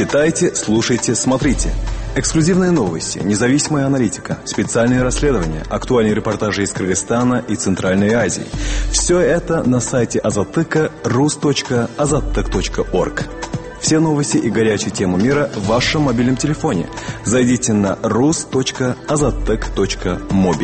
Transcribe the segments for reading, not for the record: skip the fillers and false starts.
Читайте, слушайте, смотрите. Эксклюзивные новости, независимая аналитика, специальные расследования, актуальные репортажи из Кыргызстана и Центральной Азии. Все это на сайте Азаттыка rus.azattek.org. Все новости и горячие темы мира в вашем мобильном телефоне. Зайдите на rus.azattek.mobi.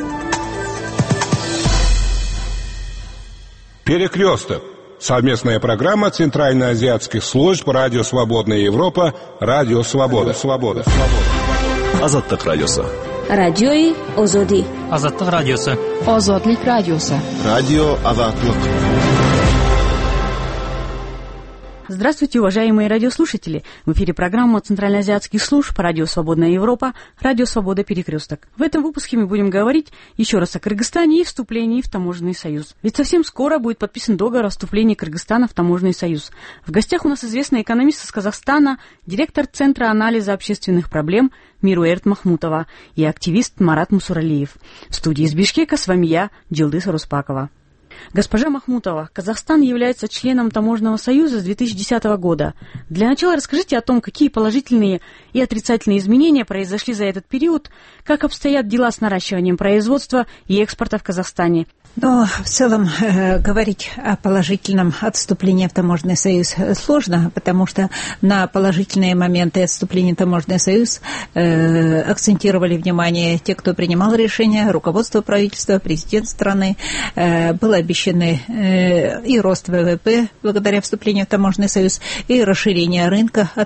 Перекресток. Совместная программа Центральноазиатских служб Радио Свободная Европа, Радио Свобода. Азаттык радиосы. Радиои Озоди. Азаттык радиосы. Озодлик радиосы. Радио Азаттык. Здравствуйте, уважаемые радиослушатели! В эфире программа Центральноазиатских служб Радио Свободная Европа, Радио Свобода Перекресток. В этом выпуске мы будем говорить еще раз о Кыргызстане и вступлении в Таможенный союз. Ведь совсем скоро будет подписан договор о вступлении Кыргызстана в Таможенный союз. В гостях у нас известная экономист из Казахстана, директор Центра анализа общественных проблем Мируэрт Махмутова и активист Марат Мусуралиев. В студии из Бишкека с вами я, Джилдыс Руспакова. Госпожа Махмутова, Казахстан является членом Таможенного союза с 2010 года. Для начала расскажите о том, какие положительные и отрицательные изменения произошли за этот период, как обстоят дела с наращиванием производства и экспорта в Казахстане. Но в целом говорить о положительном отступлении в Таможенный союз сложно, потому что на положительные моменты отступления в Таможенный союз акцентировали внимание те, кто принимал решения, руководство правительства, президент страны. Был обещан и рост ВВП благодаря вступлению в Таможенный союз, и расширение рынка от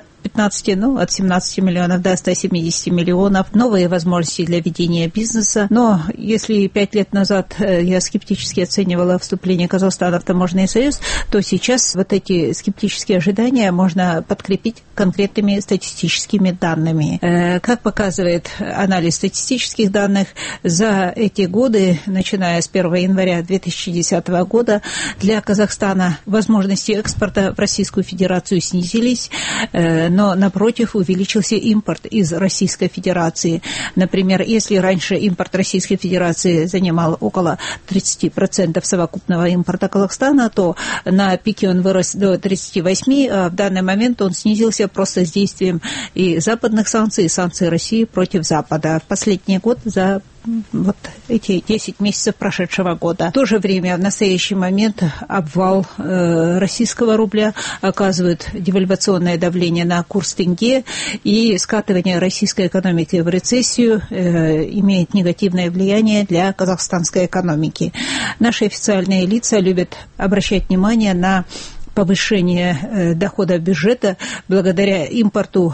17 миллионов до 170 миллионов, новые возможности для ведения бизнеса. Но если 5 лет назад я скептически оценивала вступление Казахстана в Таможенный союз, то сейчас вот эти скептические ожидания можно подкрепить конкретными статистическими данными. Как показывает анализ статистических данных, за эти годы, начиная с 1 января 2010 года, для Казахстана возможности экспорта в Российскую Федерацию снизились, но, напротив, увеличился импорт из Российской Федерации. Например, если раньше импорт Российской Федерации занимал около 30% совокупного импорта Казахстана, то на пике он вырос до 38%, а в данный момент он снизился просто с действием и западных санкций, и санкций России против Запада. В последний год за вот эти 10 месяцев прошедшего года. В то же время в настоящий момент обвал российского рубля оказывает девальвационное давление на курс тенге, и скатывание российской экономики в рецессию имеет негативное влияние для казахстанской экономики. Наши официальные лица любят обращать внимание на повышение дохода бюджета благодаря импорту,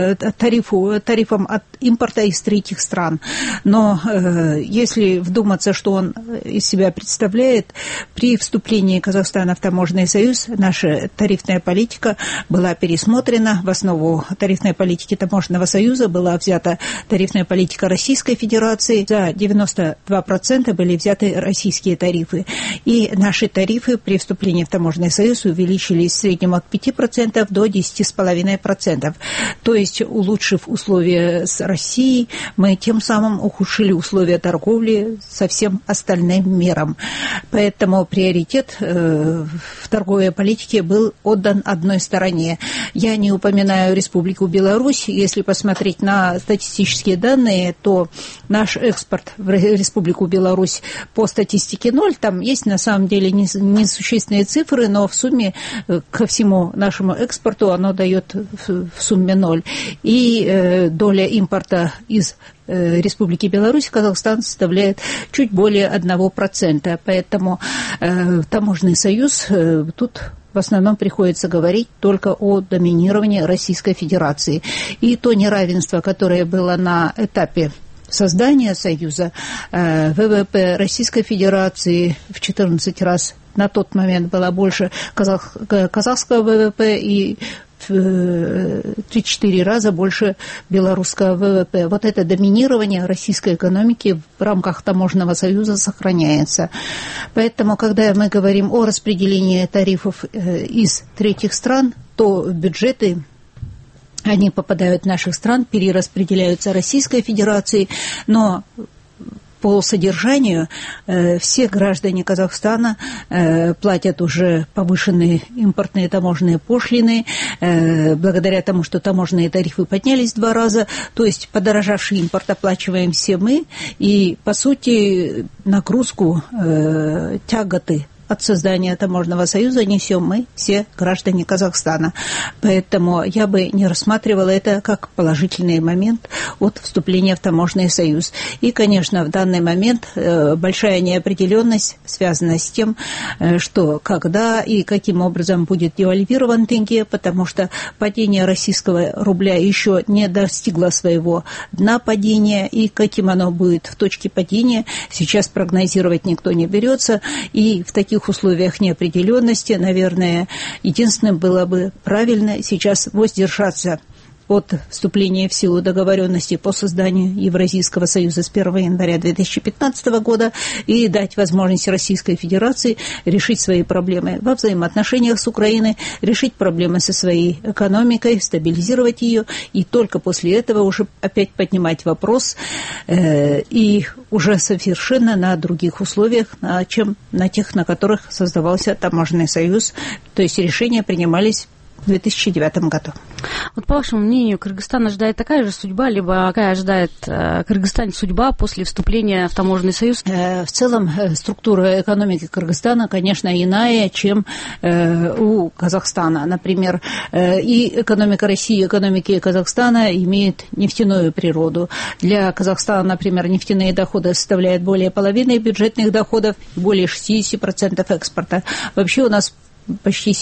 тарифам от импорта из третьих стран. Но если вдуматься, что он из себя представляет, при вступлении Казахстана в Таможенный союз наша тарифная политика была пересмотрена. В основу тарифной политики Таможенного союза была взята тарифная политика Российской Федерации. За 92% были взяты российские тарифы. И наши тарифы при вступлении в Таможенный союз увеличились в среднем от 5% до 10,5%. То есть, улучшив условия с Россией, мы тем самым ухудшили условия торговли со всем остальным миром. Поэтому приоритет в торговой политике был отдан одной стороне. Я не упоминаю Республику Беларусь. Если посмотреть на статистические данные, то наш экспорт в Республику Беларусь по статистике 0. Там есть на самом деле несущественные цифры, но в сумме ко всему нашему экспорту оно дает в сумме 0. И доля импорта из Республики Беларусь в Казахстан составляет чуть более 1%. Поэтому Таможенный союз тут в основном приходится говорить только о доминировании Российской Федерации. И то неравенство, которое было на этапе создания Союза, ВВП Российской Федерации в 14 раз на тот момент было больше казахского ВВП и в 3-4 раза больше белорусского ВВП. Вот это доминирование российской экономики в рамках Таможенного союза сохраняется. Поэтому, когда мы говорим о распределении тарифов из третьих стран, то бюджеты, они попадают в наших стран, перераспределяются Российской Федерации, но по содержанию все граждане Казахстана платят уже повышенные импортные таможенные пошлины, благодаря тому, что таможенные тарифы поднялись 2 раза, то есть подорожавший импорт оплачиваем все мы, и, по сути, нагрузку, тяготы от создания таможенного союза несем мы, все граждане Казахстана. Поэтому я бы не рассматривала это как положительный момент от вступления в таможенный союз. И, конечно, в данный момент большая неопределенность связана с тем, что когда и каким образом будет девальвирован тенге, потому что падение российского рубля еще не достигло своего дна падения, и каким оно будет в точке падения, сейчас прогнозировать никто не берется, и в таких условиях неопределенности, наверное, единственным было бы правильно сейчас воздержаться от вступления в силу договоренности по созданию Евразийского союза с 1 января 2015 года и дать возможность Российской Федерации решить свои проблемы во взаимоотношениях с Украиной, решить проблемы со своей экономикой, стабилизировать ее, и только после этого уже опять поднимать вопрос и уже совершенно на других условиях, чем на тех, на которых создавался таможенный союз. То есть решения принимались в 2009 году. Вот по вашему мнению, Кыргызстан ожидает такая же судьба, либо какая ожидает Кыргызстан судьба после вступления в таможенный союз? В целом структура экономики Кыргызстана, конечно, иная, чем у Казахстана. Например, и экономика России, и экономики Казахстана имеет нефтяную природу. Для Казахстана, например, нефтяные доходы составляют более половины бюджетных доходов, более 60% экспорта. Вообще у нас почти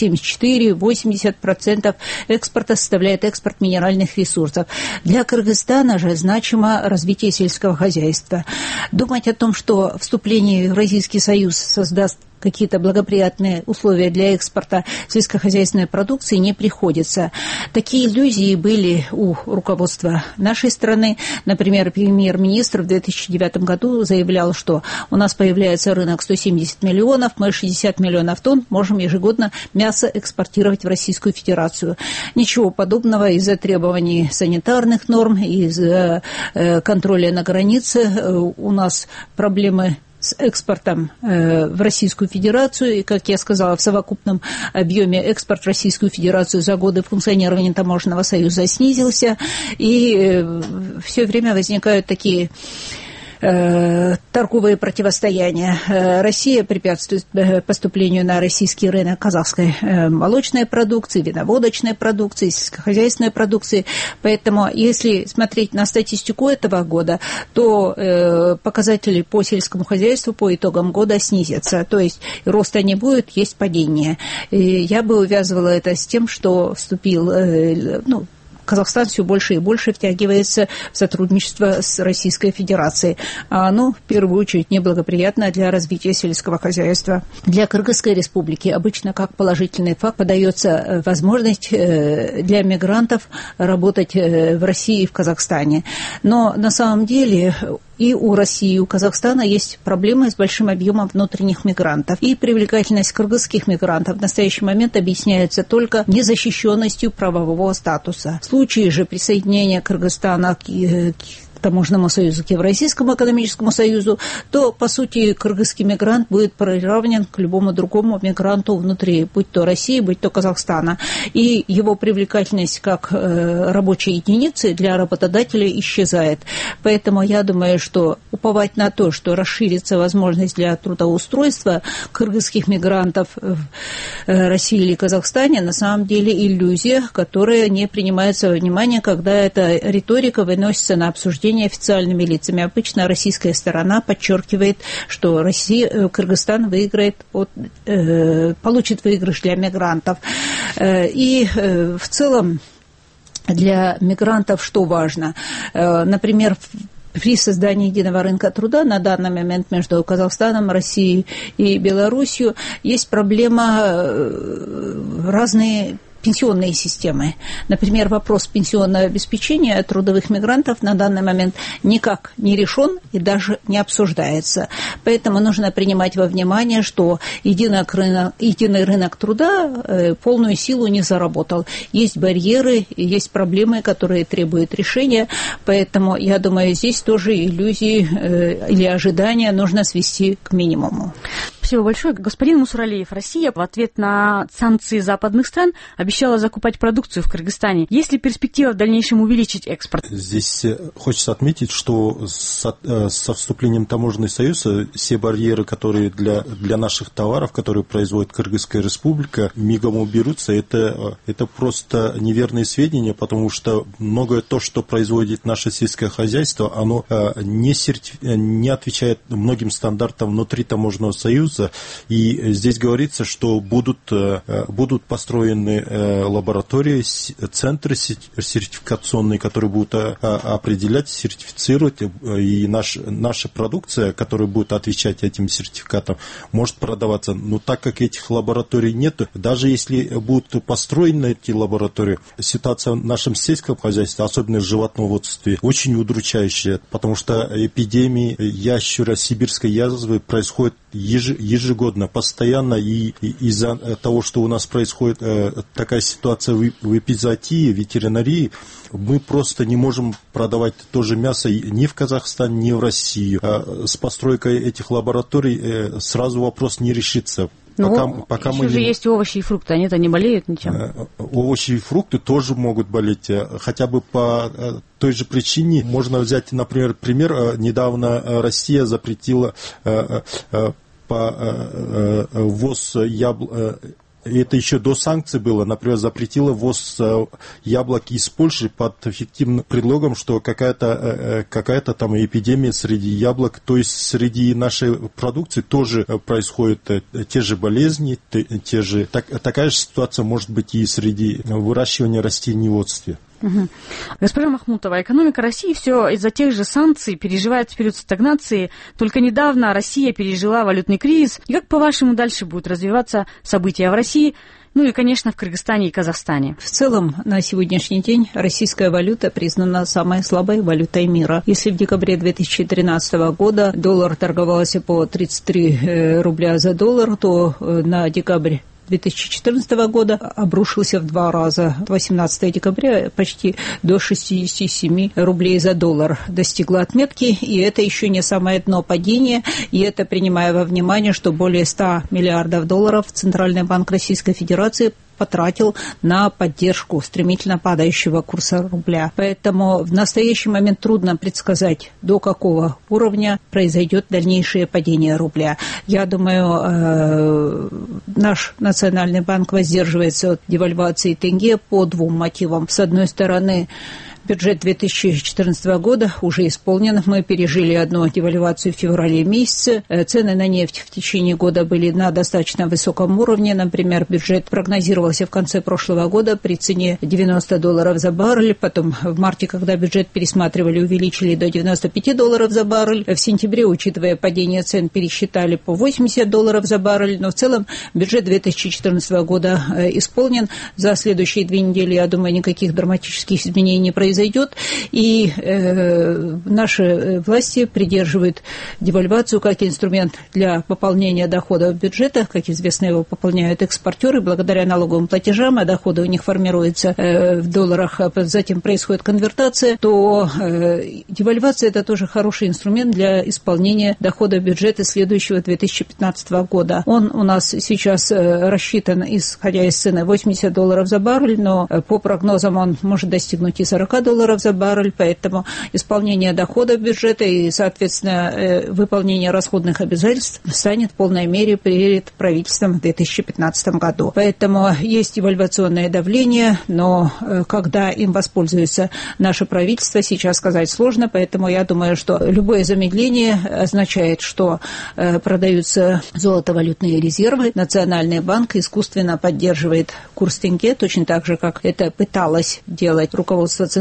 74-80% экспорта составляет экспорт минеральных ресурсов. Для Кыргызстана же значимо развитие сельского хозяйства. Думать о том, что вступление в Евразийский союз создаст какие-то благоприятные условия для экспорта сельскохозяйственной продукции, не приходится. Такие иллюзии были у руководства нашей страны. Например, премьер-министр в 2009 году заявлял, что у нас появляется рынок 170 миллионов, мы 60 миллионов тонн можем ежегодно мясо экспортировать в Российскую Федерацию. Ничего подобного. Из-за требований санитарных норм, из-за контроля на границе у нас проблемы с экспортом в Российскую Федерацию, и, как я сказала, в совокупном объеме экспорт в Российскую Федерацию за годы функционирования таможенного союза снизился, и все время возникают такие торговые противостояния. Россия препятствует поступлению на российский рынок казахской молочной продукции, виноводочной продукции, сельскохозяйственной продукции. Поэтому, если смотреть на статистику этого года, то показатели по сельскому хозяйству по итогам года снизятся. То есть роста не будет, есть падение. И я бы увязывала это с тем, что вступил, Казахстан все больше и больше втягивается в сотрудничество с Российской Федерацией. А оно, в первую очередь, неблагоприятно для развития сельского хозяйства. Для Кыргызской республики обычно как положительный факт подается возможность для мигрантов работать в России и в Казахстане. Но на самом деле и у России, и у Казахстана есть проблемы с большим объемом внутренних мигрантов. И привлекательность кыргызских мигрантов в настоящий момент объясняется только незащищенностью правового статуса. В случае же присоединения Кыргызстана к таможенному союзу, к Евразийскому экономическому союзу, то, по сути, кыргызский мигрант будет приравнен к любому другому мигранту внутри, будь то России, будь то Казахстана. И его привлекательность как рабочей единицы для работодателя исчезает. Поэтому я думаю, что уповать на то, что расширится возможность для трудоустройства кыргызских мигрантов в России или Казахстане, на самом деле иллюзия, которая не принимается во внимание, когда эта риторика выносится на обсуждение официальными лицами. Обычно российская сторона подчеркивает, что Кыргызстан получит выигрыш для мигрантов. И в целом для мигрантов что важно? Например, при создании единого рынка труда на данный момент между Казахстаном, Россией и Белоруссией есть проблема разные пенсионные системы. Например, вопрос пенсионного обеспечения трудовых мигрантов на данный момент никак не решен и даже не обсуждается. Поэтому нужно принимать во внимание, что единый рынок труда полную силу не заработал. Есть барьеры, есть проблемы, которые требуют решения. Поэтому, я думаю, здесь тоже иллюзии или ожидания нужно свести к минимуму. Спасибо большое. Господин Мусуралиев, Россия в ответ на санкции западных стран обещала закупать продукцию в Кыргызстане. Есть ли перспектива в дальнейшем увеличить экспорт? Здесь хочется отметить, что со вступлением в таможенный союз все барьеры, которые для наших товаров, которые производит Кыргызская республика, мигом уберутся. Это просто неверные сведения, потому что многое то, что производит наше сельское хозяйство, оно не отвечает многим стандартам внутри таможенного союза. И здесь говорится, что будут построены лаборатории, центры сертификационные, которые будут определять, сертифицировать, и наша продукция, которая будет отвечать этим сертификатам, может продаваться. Но так как этих лабораторий нет, даже если будут построены эти лаборатории, ситуация в нашем сельском хозяйстве, особенно в животноводстве, очень удручающая, потому что эпидемии ящера, сибирской язвы происходят ежегодно, постоянно, и из-за того, что у нас происходит такая ситуация в эпизоотии, ветеринарии, мы просто не можем продавать то же мясо ни в Казахстан, ни в Россию. С постройкой этих лабораторий сразу вопрос не решится. Пока еще же есть овощи и фрукты, они-то не болеют ничем? Овощи и фрукты тоже могут болеть, хотя бы по той же причине. Можно взять, например, пример. Недавно Россия запретила ввоз яблок. Это еще до санкций было. Например, запретила ввоз яблок из Польши под фиктивным предлогом, что какая-то там эпидемия среди яблок. То есть среди нашей продукции тоже происходят те же болезни, такая же ситуация может быть и среди выращивания растениеводства. Угу. Госпожа Махмутова, экономика России все из-за тех же санкций переживает период стагнации. Только недавно Россия пережила валютный кризис. И как, по-вашему, дальше будут развиваться события в России, ну и, конечно, в Кыргызстане и Казахстане? В целом, на сегодняшний день российская валюта признана самой слабой валютой мира. Если в декабре 2013 года доллар торговался по 33 рубля за доллар, то на декабрь 2014 года обрушился в 2 раза. 18 декабря почти до 67 рублей за доллар достигла отметки, и это еще не самое дно падения, и это принимая во внимание, что более 100 миллиардов долларов Центральный банк Российской Федерации потратил на поддержку стремительно падающего курса рубля. Поэтому в настоящий момент трудно предсказать, до какого уровня произойдет дальнейшее падение рубля. Я думаю, наш Национальный банк воздерживается от девальвации тенге по 2 мотивам. С одной стороны, бюджет 2014 года уже исполнен. Мы пережили одну девальвацию в феврале месяце. Цены на нефть в течение года были на достаточно высоком уровне. Например, бюджет прогнозировался в конце прошлого года при цене $90 за баррель. Потом в марте, когда бюджет пересматривали, увеличили до $95 за баррель. В сентябре, учитывая падение цен, пересчитали по $80 за баррель. Но в целом бюджет 2014 года исполнен. За следующие 2 недели, я думаю, никаких драматических изменений не произойдет. И наши власти придерживают девальвацию как инструмент для пополнения доходов бюджета. Как известно, его пополняют экспортеры благодаря налоговым платежам, а доходы у них формируются в долларах, а затем происходит конвертация, то девальвация – это тоже хороший инструмент для исполнения доходов бюджета следующего 2015 года. Он у нас сейчас рассчитан, исходя из цены, $80 за баррель, но по прогнозам он может достигнуть и $40 за баррель, поэтому исполнение доходов бюджета и, соответственно, выполнение расходных обязательств станет в полной мере перед правительством в 2015 году. Поэтому есть девальвационное давление, но когда им воспользуется наше правительство, сейчас сказать сложно, поэтому я думаю, что любое замедление означает, что продаются золотовалютные резервы. Национальный банк искусственно поддерживает курс тенге, точно так же, как это пыталось делать руководство Центрального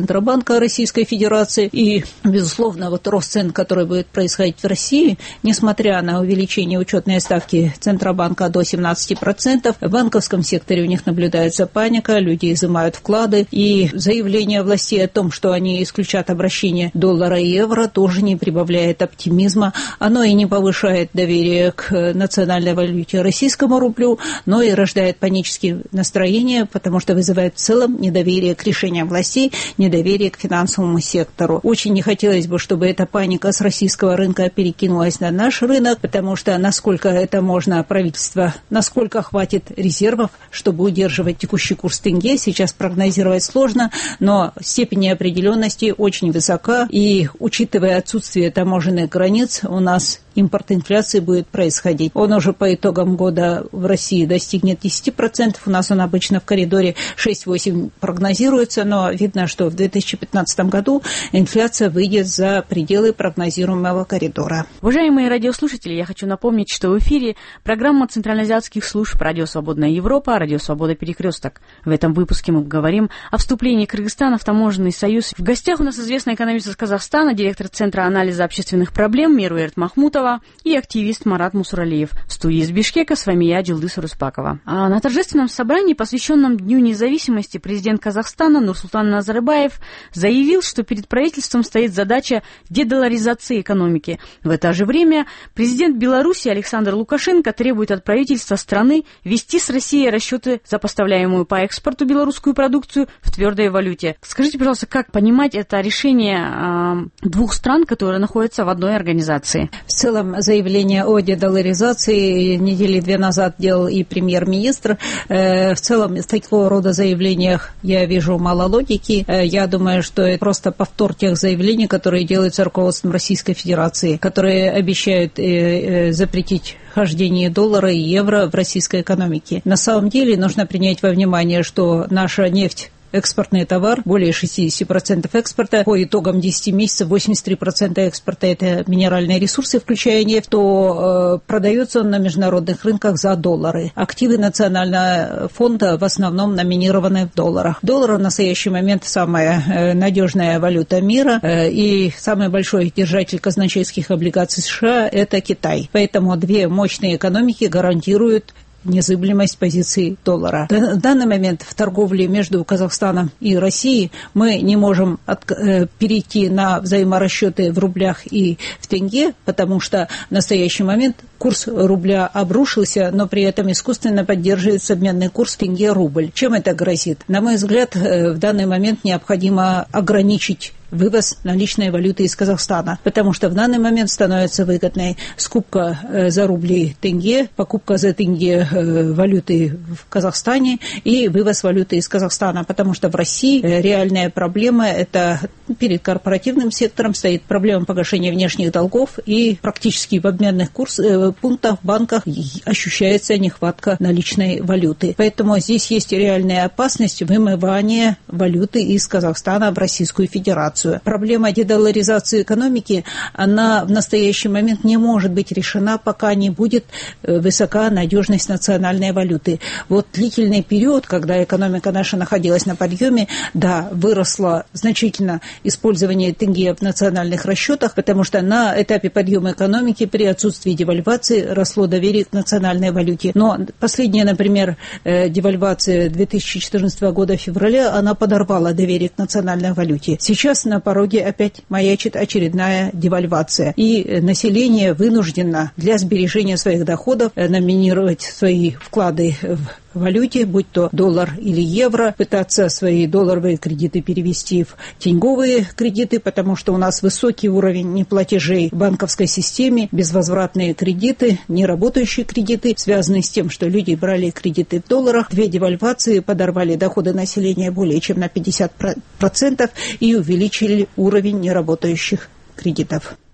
Центробанка Российской Федерации. И, безусловно, вот рост цен, который будет происходить в России, несмотря на увеличение учетной ставки Центробанка до 17%, в банковском секторе у них наблюдается паника, люди изымают вклады, и заявление властей о том, что они исключат обращение доллара и евро, тоже не прибавляет оптимизма. Оно и не повышает доверие к национальной валюте российскому рублю, но и рождает панические настроения, потому что вызывает в целом недоверие к решениям властей, недоверие к финансовому сектору. Очень не хотелось бы, чтобы эта паника с российского рынка перекинулась на наш рынок, потому что насколько это можно, правительство, насколько хватит резервов, чтобы удерживать текущий курс тенге, сейчас прогнозировать сложно, но степень неопределенности очень высока, и учитывая отсутствие таможенных границ, у нас импорт инфляции будет происходить. Он уже по итогам года в России достигнет 10%, у нас он обычно в коридоре 6-8 прогнозируется, но видно, что в 2015 году инфляция выйдет за пределы прогнозируемого коридора. Уважаемые радиослушатели, я хочу напомнить, что в эфире программа центральноазиатских служб «Радио Свободная Европа», «Радио Свобода Перекресток». В этом выпуске мы говорим о вступлении Кыргызстана в таможенный союз. В гостях у нас известная экономист из Казахстана, директор Центра анализа общественных проблем Меруерт Махмутова и активист Марат Мусуралиев. В студии из Бишкека с вами я, Джилдыс Руспакова. На торжественном собрании, посвященном Дню независимости, президент Казахстана Нурсултан Назарбаев заявил, что перед правительством стоит задача дедоларизации экономики. В это же время президент Беларуси Александр Лукашенко требует от правительства страны вести с Россией расчеты за поставляемую по экспорту белорусскую продукцию в твердой валюте. Скажите, пожалуйста, как понимать это решение двух стран, которые находятся в одной организации? В целом, заявление о дедоларизации недели 2 назад делал и премьер-министр. В целом, в такого рода заявлениях я вижу мало логики. Я думаю, что это просто повтор тех заявлений, которые делаются руководством Российской Федерации, которые обещают запретить хождение доллара и евро в российской экономике. На самом деле нужно принять во внимание, что наша нефть, экспортный товар, более 60% экспорта, по итогам 10 месяцев 83% экспорта – это минеральные ресурсы, включая нефть, то продается он на международных рынках за доллары. Активы национального фонда в основном номинированы в долларах. Доллар в настоящий момент самая надежная валюта мира, и самый большой держатель казначейских облигаций США – это Китай. Поэтому две мощные экономики гарантируют незыблемость позиции доллара. В данный момент в торговле между Казахстаном и Россией мы не можем перейти на взаиморасчеты в рублях и в тенге, потому что в настоящий момент курс рубля обрушился, но при этом искусственно поддерживается обменный курс тенге-рубль. Чем это грозит? На мой взгляд, в данный момент необходимо ограничить вывоз наличной валюты из Казахстана, потому что в данный момент становится выгодной скупка за рубли тенге, покупка за тенге валюты в Казахстане и вывоз валюты из Казахстана, потому что в России реальная проблема – это перед корпоративным сектором стоит проблема погашения внешних долгов, и практически в обменных пунктах, в банках ощущается нехватка наличной валюты. Поэтому здесь есть реальная опасность вымывания валюты из Казахстана в Российскую Федерацию. Проблема дедоларизации экономики, она в настоящий момент не может быть решена, пока не будет высока надежность национальной валюты. Вот длительный период, когда экономика наша находилась на подъеме, да, выросло значительно использование тенге в национальных расчетах, потому что на этапе подъема экономики при отсутствии девальвации росло доверие к национальной валюте. Но последняя, например, девальвация 2014 года в феврале, она подорвала доверие к национальной валюте. Сейчас на пороге опять маячит очередная девальвация. И население вынуждено для сбережения своих доходов номинировать свои вклады в валюте, будь то доллар или евро, пытаться свои долларовые кредиты перевести в тенговые кредиты, потому что у нас высокий уровень неплатежей в банковской системе, безвозвратные кредиты, неработающие кредиты, связанные с тем, что люди брали кредиты в долларах. Две девальвации подорвали доходы населения более чем на 50% и увеличили уровень неработающих кредитов.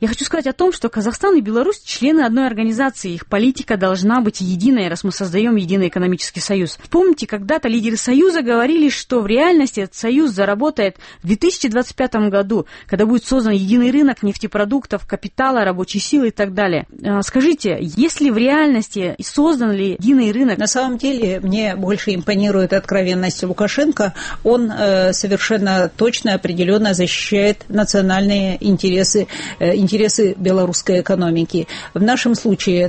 Я хочу сказать о том, что Казахстан и Беларусь члены одной организации. Их политика должна быть единой, раз мы создаем единый экономический союз. Помните, когда-то лидеры союза говорили, что в реальности этот союз заработает в 2025 году, когда будет создан единый рынок нефтепродуктов, капитала, рабочей силы и так далее. Скажите, есть ли в реальности и создан ли единый рынок? На самом деле, мне больше импонирует откровенность Лукашенко. Он совершенно точно, определенно защищает национальные интересы белорусской экономики. В нашем случае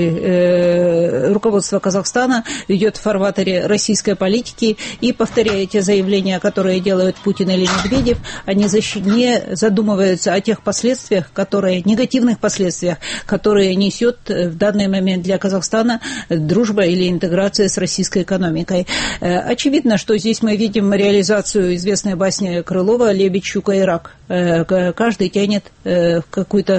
руководство Казахстана идет в фарватере российской политики и, повторяя те заявления, которые делают Путин или Медведев, они не задумываются о тех последствиях, негативных последствиях, которые несет в данный момент для Казахстана дружба или интеграция с российской экономикой. Очевидно, что здесь мы видим реализацию известной басни Крылова «Лебедь, щука и рак». Каждый тянет в какую-то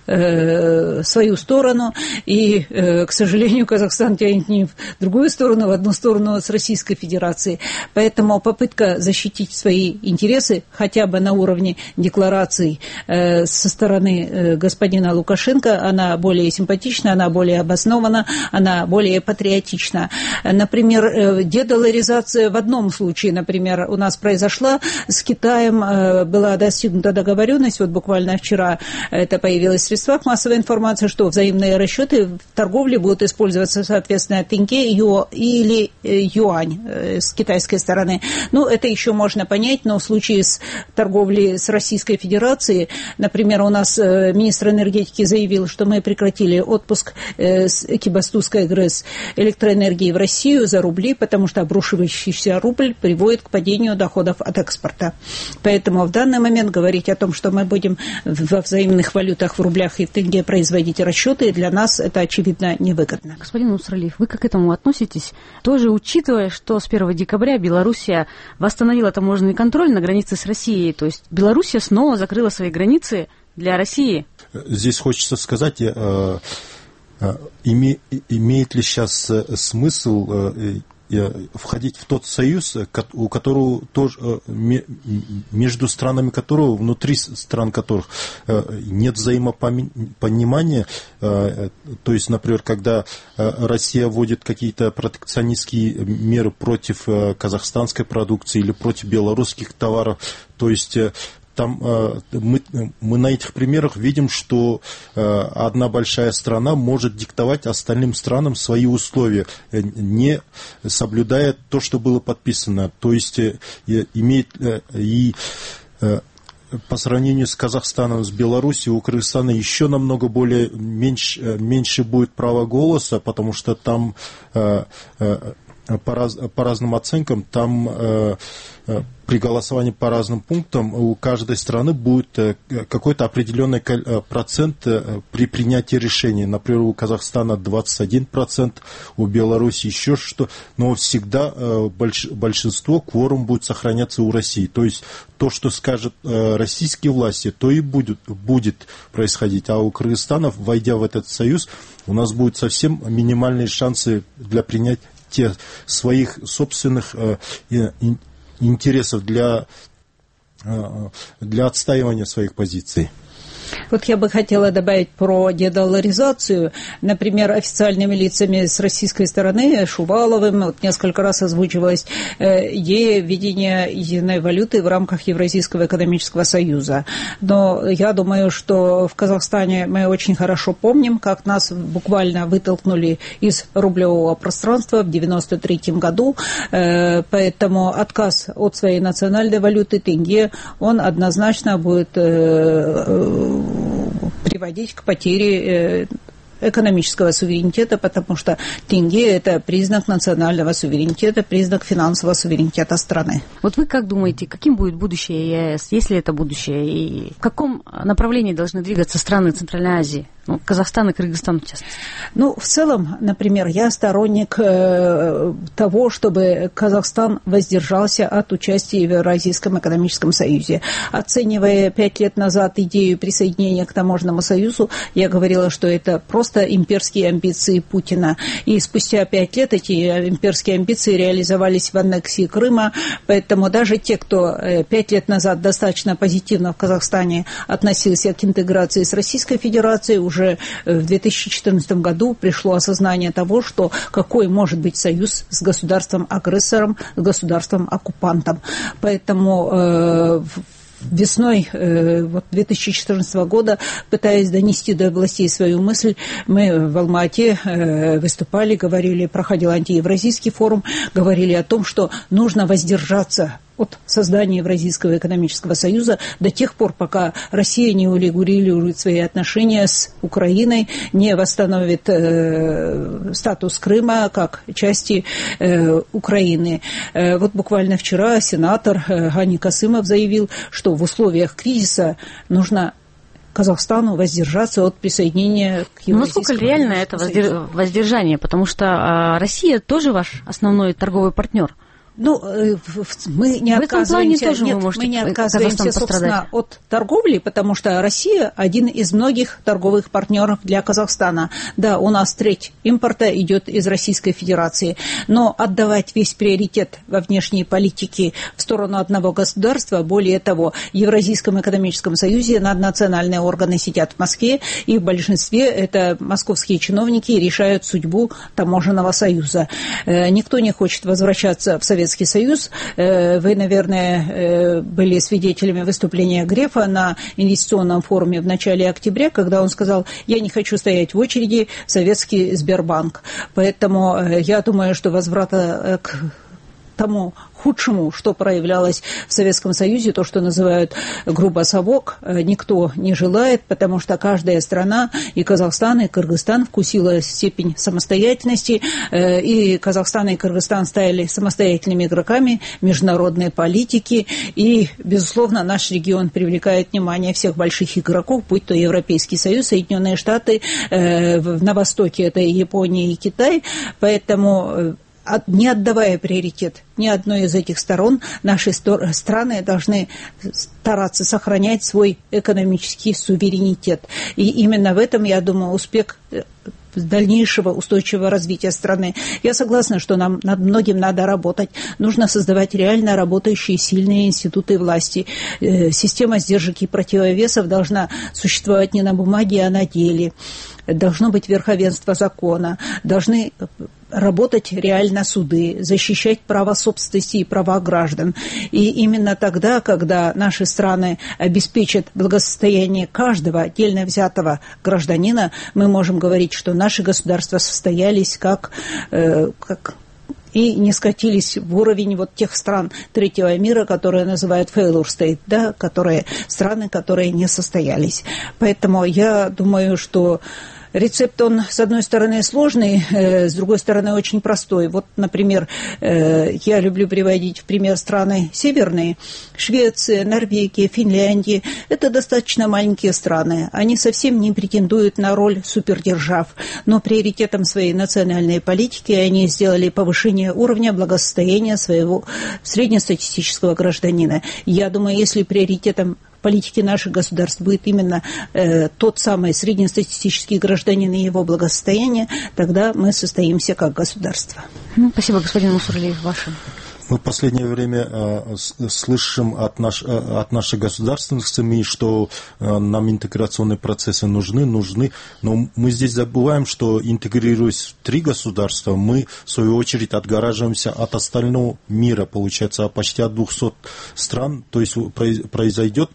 свою сторону, и, к сожалению, Казахстан тянет не в другую сторону, в одну сторону с Российской Федерацией. Поэтому попытка защитить свои интересы хотя бы на уровне деклараций со стороны господина Лукашенко, она более симпатична, она более обоснована, она более патриотична. Например, дедоларизация в одном случае, например, у нас произошла с Китаем, была достигнута договоренность, вот буквально вчера это появилось в средствах массовой информации, что взаимные расчеты в торговле будут использоваться, соответственно, тенге или юань с китайской стороны. Ну, это еще можно понять, но в случае с торговлей с Российской Федерацией, например, у нас министр энергетики заявил, что мы прекратили отпуск с Экибастузской ГРЭС электроэнергии в Россию за рубли, потому что обрушивающийся рубль приводит к падению доходов от экспорта. Поэтому в данный момент говорить о том, что мы будем во взаимных валютах в рублях и в тенге производить расчеты, для нас это, очевидно, невыгодно. Господин Усралиев, вы как к этому относитесь? Тоже учитывая, что с 1 декабря Белоруссия восстановила таможенный контроль на границе с Россией, то есть Белоруссия снова закрыла свои границы для России? Здесь хочется сказать, имеет ли сейчас смысл входить в тот союз, у которого тоже, между странами которого, внутри стран которых нет взаимопонимания, то есть, например, когда Россия вводит какие-то протекционистские меры против казахстанской продукции или против белорусских товаров, то есть там мы на этих примерах видим, что одна большая страна может диктовать остальным странам свои условия, не соблюдая то, что было подписано. То есть имеет по сравнению с Казахстаном, с Белоруссией, у Кыргызстана еще намного меньше будет права голоса, потому что там по разным оценкам, там при голосовании по разным пунктам у каждой страны будет какой-то определенный процент при принятии решений. Например, у Казахстана 21%, у Беларуси еще что-то, но всегда большинство, кворум будет сохраняться у России. То есть то, что скажут российские власти, то и будет происходить. А у Кыргызстана, войдя в этот союз, у нас будут совсем минимальные шансы для принятия своих собственных интересов для отстаивания своих позиций. Вот я бы хотела добавить про дедоларизацию. Например, официальными лицами с российской стороны, Шуваловым, вот несколько раз озвучивалась идея введения единой валюты в рамках Евразийского экономического союза. Но я думаю, что в Казахстане мы очень хорошо помним, как нас буквально вытолкнули из рублевого пространства в 1993 году. Поэтому отказ от своей национальной валюты тенге, он однозначно будет приводить к потере экономического суверенитета, потому что тенге – это признак национального суверенитета, признак финансового суверенитета страны. Вот вы как думаете, каким будет будущее ЕАЭС, есть ли это будущее, и в каком направлении должны двигаться страны Центральной Азии? Ну, Казахстан и Кыргызстан, в частности. Ну, в целом, например, я сторонник того, чтобы Казахстан воздержался от участия в Евразийском экономическом союзе. Оценивая 5 лет назад идею присоединения к таможенному союзу, я говорила, что это просто имперские амбиции Путина. И спустя 5 лет эти имперские амбиции реализовались в аннексии Крыма. Поэтому даже те, кто 5 лет назад достаточно позитивно в Казахстане относился к интеграции с Российской Федерацией, уже в 2014 году пришло осознание того, что какой может быть союз с государством-агрессором, с государством-оккупантом. Поэтому весной 2014 года, пытаясь донести до властей свою мысль, мы в Алма-Ате выступали, говорили, проходил антиевразийский форум, говорили о том, что нужно воздержаться от создания Евразийского экономического союза до тех пор, пока Россия не урегулирует свои отношения с Украиной, не восстановит статус Крыма как части Украины. Вот буквально вчера сенатор Гани Касымов заявил, что в условиях кризиса нужно Казахстану воздержаться от присоединения к Евразийскому союзу. Насколько реально это воздержание? Потому что Россия тоже ваш основной торговый партнер. Ну, мы не отказываемся, собственно, от торговли, потому что Россия один из многих торговых партнеров для Казахстана. Да, у нас треть импорта идет из Российской Федерации, но отдавать весь приоритет во внешней политике в сторону одного государства, более того, в Евразийском экономическом союзе наднациональные органы сидят в Москве, и в большинстве это московские чиновники решают судьбу таможенного союза. Никто не хочет возвращаться в Советский Союз. Вы, наверное, были свидетелями выступления Грефа на инвестиционном форуме в начале октября, когда он сказал: я не хочу стоять в очереди в советский Сбербанк. Поэтому я думаю, что возврата к тому худшему, что проявлялось в Советском Союзе, то, что называют грубо совок, никто не желает, потому что каждая страна, и Казахстан, и Кыргызстан, вкусила степень самостоятельности, и Казахстан и Кыргызстан стали самостоятельными игроками международной политики, и, безусловно, наш регион привлекает внимание всех больших игроков, будь то Европейский Союз, Соединенные Штаты, на востоке это и Япония, и Китай, поэтому не отдавая приоритет ни одной из этих сторон, наши страны должны стараться сохранять свой экономический суверенитет. И именно в этом, я думаю, успех дальнейшего устойчивого развития страны. Я согласна, что нам над многим надо работать. Нужно создавать реально работающие сильные институты власти. Система сдержек и противовесов должна существовать не на бумаге, а на деле. Должно быть верховенство закона. Должны работать реально суды, защищать право собственности и права граждан. И именно тогда, когда наши страны обеспечат благосостояние каждого отдельно взятого гражданина, мы можем говорить, что наши государства состоялись как и не скатились в уровень вот тех стран третьего мира, которые называют failure state, да, страны, которые не состоялись. Поэтому я думаю, что рецепт, он, с одной стороны, сложный, с другой стороны, очень простой. Вот, например, я люблю приводить в пример страны северные. Швеция, Норвегия, Финляндия. Это достаточно маленькие страны. Они совсем не претендуют на роль супердержав. Но приоритетом своей национальной политики они сделали повышение уровня благосостояния своего среднестатистического гражданина. Я думаю, если приоритетом политики наших государств будет именно тот самый среднестатистический гражданин и его благосостояние, тогда мы состоимся как государство. Спасибо, господин Мусурлиев, ваше. Мы в последнее время слышим от наших государственных СМИ, что нам интеграционные процессы нужны, но мы здесь забываем, что, интегрируясь в 3 государства, мы, в свою очередь, отгораживаемся от остального мира, получается, почти от 200 стран, то есть произойдет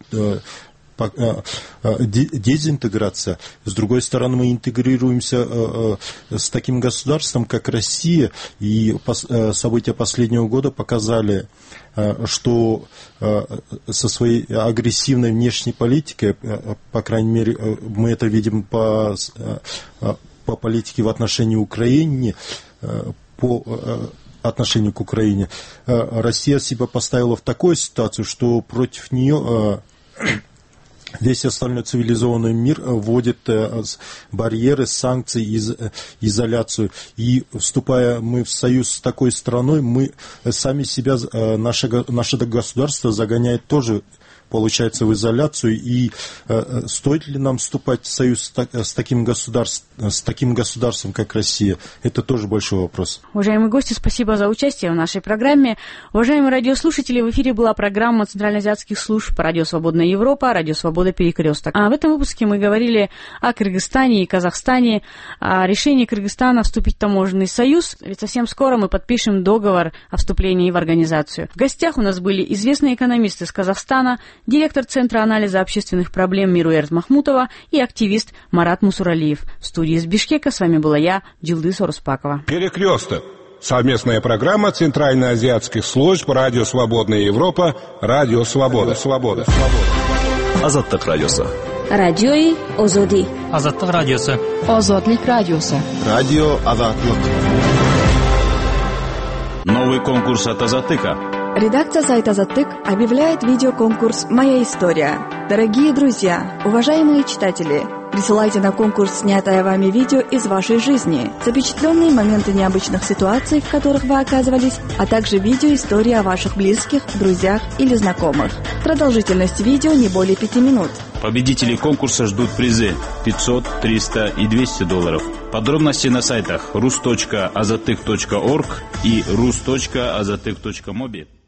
дезинтеграция. С другой стороны, мы интегрируемся с таким государством, как Россия, и события последнего года показали, что со своей агрессивной внешней политикой, по крайней мере, мы это видим по политике в отношении Украины, по отношению к Украине, Россия себя поставила в такую ситуацию, что против нее Весь остальной цивилизованный мир вводит барьеры, санкции, изоляцию. И вступая мы в союз с такой страной, мы сами себя, наше государство загоняет тоже, получается, в изоляцию. И стоит ли нам вступать в союз с таким государством, как Россия? Это тоже большой вопрос. Уважаемые гости, спасибо за участие в нашей программе. Уважаемые радиослушатели, в эфире была программа Центральноазиатских служб «Радио Свободная Европа», «Радио Свобода Перекресток». А в этом выпуске мы говорили о Кыргызстане и Казахстане, о решении Кыргызстана вступить в таможенный союз, ведь совсем скоро мы подпишем договор о вступлении в организацию. В гостях у нас были известные экономисты из Казахстана, директор Центра анализа общественных проблем Мируэрт Махмутова и активист Марат Мусуралиев. В студии из Бишкека с вами была я, Джилдыз Орыспакова. «Перекресток». Совместная программа Центральноазиатских служб «Радио Свободная Европа», «Радио Свобода». Азаттык радиосы. Радиои Озоди. Азаттык радиосы. Озодлик радиосы. Радио Азаттык. Новый конкурс от Азаттыка. Редакция сайта Азаттык объявляет видеоконкурс «Моя история». Дорогие друзья, уважаемые читатели, присылайте на конкурс снятое вами видео из вашей жизни, запечатленные моменты необычных ситуаций, в которых вы оказывались, а также видеоистории о ваших близких, друзьях или знакомых. Продолжительность видео не более 5 минут. Победители конкурса ждут призы $500, $300 и $200. Подробности на сайтах rus.azatyk.org и rus.azatyk.mobi.